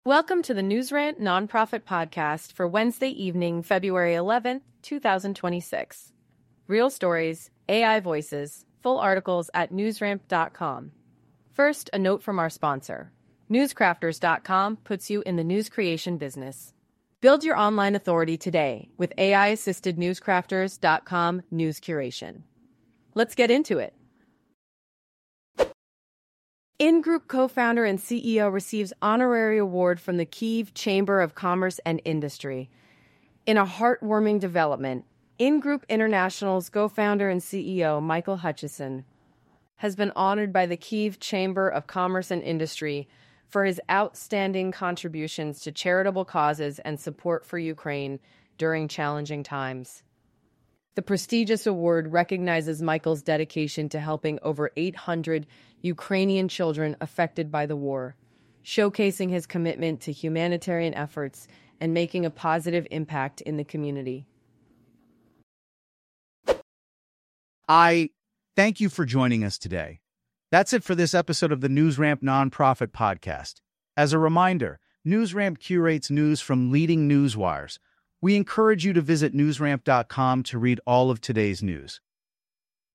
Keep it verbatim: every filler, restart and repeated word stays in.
Welcome to the NewsRant Nonprofit Podcast for Wednesday evening, February eleventh, two thousand twenty-six. Real stories, A I voices, full articles at newsramp dot com. First, a note from our sponsor. newscrafters dot com puts you in the news creation business. Build your online authority today with A I-assisted newscrafters dot com news curation. Let's get into it. InGroup co-founder and C E O receives honorary award from the Kyiv Chamber of Commerce and Industry. In a heartwarming development, InGroup International's co-founder and C E O Michael Hutchison has been honored by the Kyiv Chamber of Commerce and Industry for his outstanding contributions to charitable causes and support for Ukraine during challenging times. The prestigious award recognizes Michael's dedication to helping over eight hundred Ukrainian children affected by the war, showcasing his commitment to humanitarian efforts and making a positive impact in the community. I thank you for joining us today. That's it for this episode of the NewsRamp Nonprofit Podcast. As a reminder, NewsRamp curates news from leading news wires. We encourage you to visit newsramp dot com to read all of today's news.